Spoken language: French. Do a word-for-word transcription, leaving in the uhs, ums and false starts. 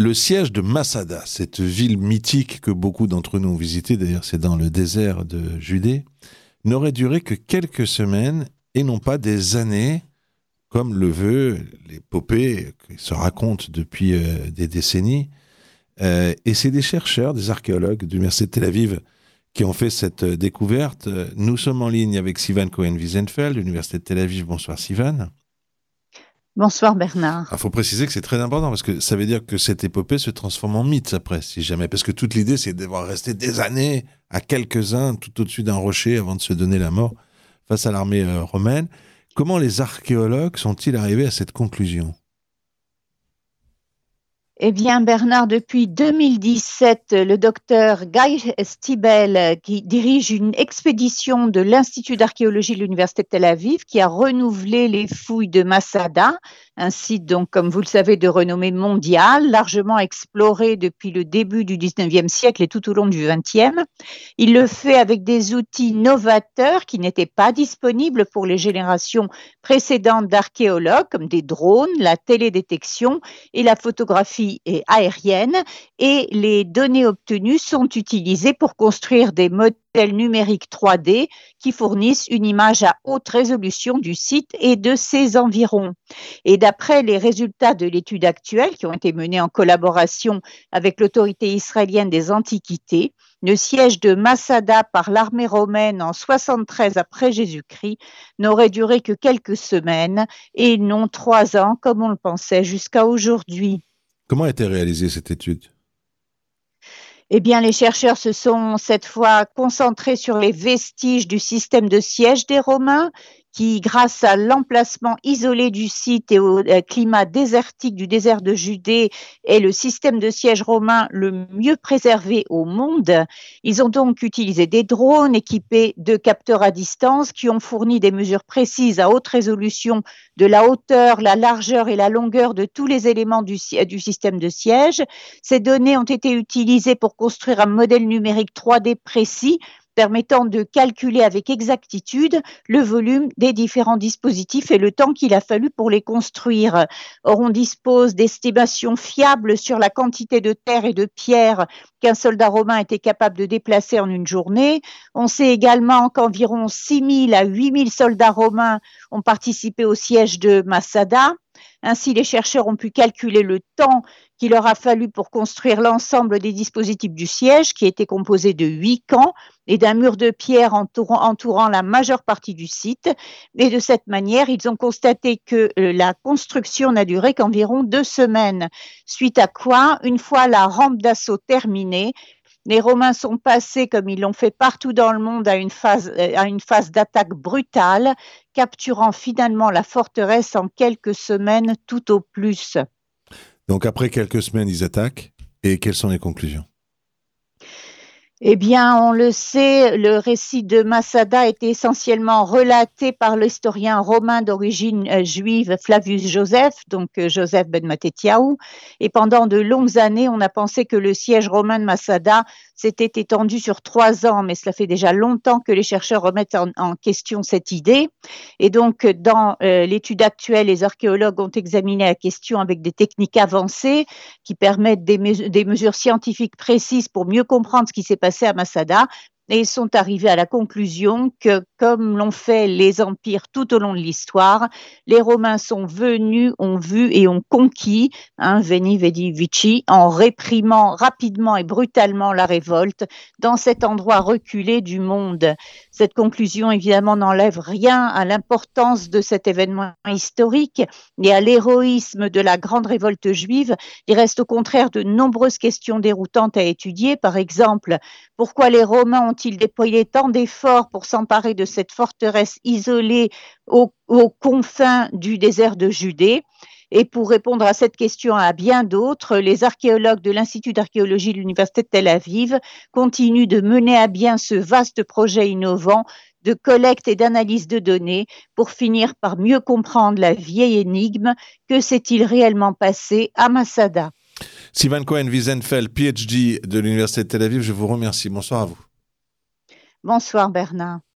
Le siège de Masada, cette ville mythique que beaucoup d'entre nous ont visitée, d'ailleurs c'est dans le désert de Judée, n'aurait duré que quelques semaines et non pas des années, comme le veut l'épopée qui se raconte depuis euh, des décennies. Euh, et c'est des chercheurs, des archéologues de l'Université de Tel Aviv qui ont fait cette euh, découverte. Nous sommes en ligne avec Sivan Cohen-Wiesenfeld, de l'Université de Tel Aviv. Bonsoir Sivan. Bonsoir Bernard. Il faut préciser que c'est très important parce que ça veut dire que cette épopée se transforme en mythe après, si jamais. Parce que toute l'idée, c'est de devoir rester des années à quelques-uns tout au-dessus d'un rocher avant de se donner la mort face à l'armée euh, romaine. Comment les archéologues sont-ils arrivés à cette conclusion ? Eh bien, Bernard, depuis deux mille dix-sept, le docteur Guy Stiebel, qui dirige une expédition de l'Institut d'archéologie de l'Université de Tel Aviv, qui a renouvelé les fouilles de Masada, un site, donc, comme vous le savez, de renommée mondiale, largement exploré depuis le début du dix-neuvième siècle et tout au long du vingtième. Il le fait avec des outils novateurs qui n'étaient pas disponibles pour les générations précédentes d'archéologues, comme des drones, la télédétection et la photographie et aérienne, et les données obtenues sont utilisées pour construire des modèles numériques trois D qui fournissent une image à haute résolution du site et de ses environs. Et d'après les résultats de l'étude actuelle, qui ont été menés en collaboration avec l'autorité israélienne des Antiquités, le siège de Masada par l'armée romaine en soixante-treize après Jésus-Christ n'aurait duré que quelques semaines et non trois ans comme on le pensait jusqu'à aujourd'hui. Comment a été réalisée cette étude ? Eh bien, les chercheurs se sont cette fois concentrés sur les vestiges du système de siège des Romains, qui, grâce à l'emplacement isolé du site et au climat désertique du désert de Judée, est le système de siège romain le mieux préservé au monde. Ils ont donc utilisé des drones équipés de capteurs à distance qui ont fourni des mesures précises à haute résolution de la hauteur, la largeur et la longueur de tous les éléments du, du système de siège. Ces données ont été utilisées pour construire un modèle numérique trois D précis permettant de calculer avec exactitude le volume des différents dispositifs et le temps qu'il a fallu pour les construire. Or, on dispose d'estimations fiables sur la quantité de terre et de pierre qu'un soldat romain était capable de déplacer en une journée. On sait également qu'environ six mille à huit mille soldats romains ont participé au siège de Masada. Ainsi, les chercheurs ont pu calculer le temps qu'il leur a fallu pour construire l'ensemble des dispositifs du siège, qui était composé de huit camps et d'un mur de pierre entourant, entourant la majeure partie du site. Et de cette manière, ils ont constaté que la construction n'a duré qu'environ deux semaines. Suite à quoi, une fois la rampe d'assaut terminée, les Romains sont passés, comme ils l'ont fait partout dans le monde, à une phase, à une phase d'attaque brutale, capturant finalement la forteresse en quelques semaines tout au plus. Donc après quelques semaines, ils attaquent. Et quelles sont les conclusions ? Eh bien, on le sait, le récit de Masada était essentiellement relaté par l'historien romain d'origine euh, juive Flavius Joseph, donc euh, Joseph ben Mattityahu. Et pendant de longues années, on a pensé que le siège romain de Masada s'était étendu sur trois ans, mais cela fait déjà longtemps que les chercheurs remettent en, en question cette idée. Et donc, dans euh, l'étude actuelle, les archéologues ont examiné la question avec des techniques avancées qui permettent des, mes- des mesures scientifiques précises pour mieux comprendre ce qui s'est passé à Masada, et ils sont arrivés à la conclusion que, comme l'ont fait les empires tout au long de l'histoire, les Romains sont venus, ont vu et ont conquis, hein, Veni Vidi Vici, en réprimant rapidement et brutalement la révolte dans cet endroit reculé du monde. Cette conclusion, évidemment, n'enlève rien à l'importance de cet événement historique et à l'héroïsme de la grande révolte juive. Il reste au contraire de nombreuses questions déroutantes à étudier. Par exemple, pourquoi les Romains ont-ils déployé tant d'efforts pour s'emparer de cette forteresse isolée aux, aux confins du désert de Judée ? Et pour répondre à cette question et à bien d'autres, les archéologues de l'Institut d'archéologie de l'Université de Tel Aviv continuent de mener à bien ce vaste projet innovant de collecte et d'analyse de données pour finir par mieux comprendre la vieille énigme: que s'est-il réellement passé à Masada ? Sivan Cohen-Wiesenfeld, P H D de l'Université de Tel Aviv, je vous remercie. Bonsoir à vous. Bonsoir Bernard.